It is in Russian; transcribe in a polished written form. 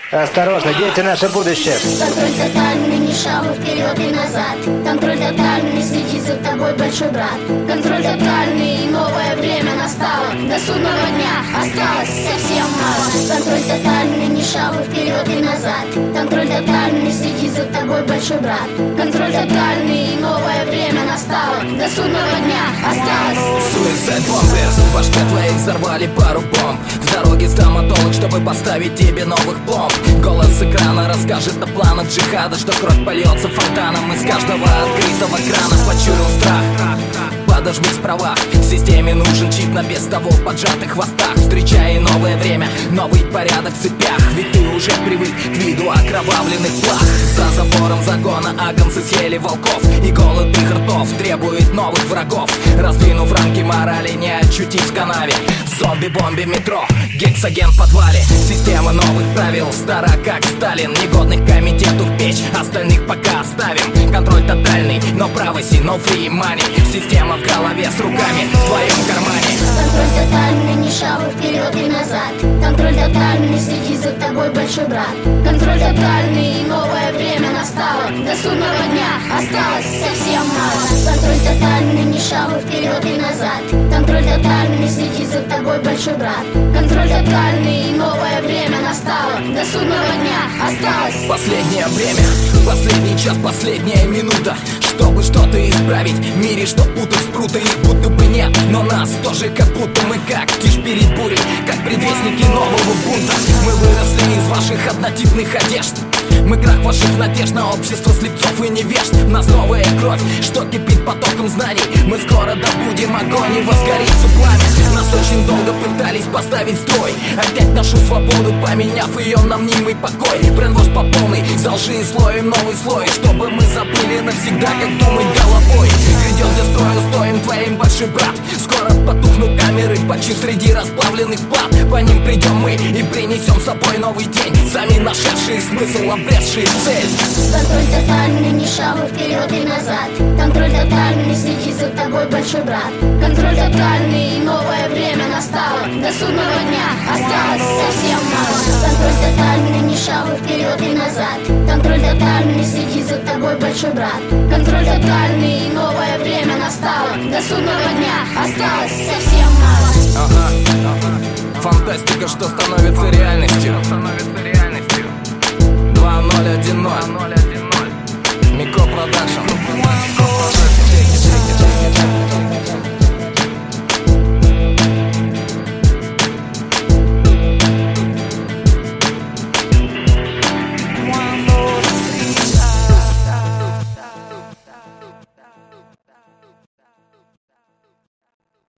Осторожно, дети — наше будущее. Контроль тотальный, ни шагу вперед и назад. Контроль тотальный, следит за тобой большой брат. Контроль тотальный, и новое время настало. До судного дня осталось совсем мало. Контроль тотальный, ни шагу вперед и назад. Контроль тотальный, следит за тобой большой брат. Контроль тотальный, и новое время настало. До судного дня осталось. Suicide Bombers, в башке твоей взорвали пару бомб. В дороге стоматолог, чтобы поставить тебе новых пломб. Голос с экрана расскажет о планах джихада, что кровь польется фонтаном из каждого открытого крана. Почуял страх, подожми справа. В системе нужен чип на без того поджатых хвостах. Встречай новое время, новый порядок в цепях. Ведь ты уже привык к виду окровавленных плах. За забором загона агнцы съели волков, и голод их ртов требует новых врагов. Раздвинув рамки морали, не очутись в канаве. Зомби-бомби метро, гексоген в подвале. Система новых правил, стара как Сталин. Негодных комитету в печь, остальных пока оставим. Контроль тотальный, но privacy, no free money. Система в голове с руками в твоем кармане. Контроль тотальный, ни шагу вперед и назад. Контроль тотальный, следит за тобой большой брат. Контроль тотальный, и новое время настало. До судного дня осталось совсем мало. Контроль тотальный, ни шагу вперед и назад. Контроль тотальный, следит за тобой большой брат. Контроль тотальный, и новое время настало. До судного дня осталось. Последнее время, последний час, последняя минута, чтобы что-то исправить в мире, что путают спруты. Их будто бы нет, но нас тоже как будто мы как тишь перед бурей, как предвестники нового бунта. Мы выросли из ваших однотипных одежд. Мы крах ваших надежд на общество слепцов и невежд. В нас новая кровь, что кипит потоком знаний. Мы скоро добудем огонь и возгорится пламя. Нас очень долго пытались поставить в строй, опять нашу свободу поменяв ее на мнимый покой. Брендвош по полной, за лжи и слоем новый слой, чтобы мы забыли навсегда, как думать головой. Грядет для строя, стоим твоим большой брат. Скоро потухнут камеры, почти среди расплавленных плат. По ним придем мы и принесем с собой новый день, сами нашедшие смысл, обретшие цель. Контроль тотальный, ни шагу вперед и назад. Контроль тотальный, следит за тобой большой брат. Контроль тотальный, и новое время настало. До судного дня осталось совсем мало. Контроль тотальный, ни шагу вперед и назад. Контроль тотальный, следит за тобой большой брат. Контроль тотальный, и новое время настало. До судного дня осталось совсем мало. Фантастика, что становится реальностью. 2010 Мико Продакшн.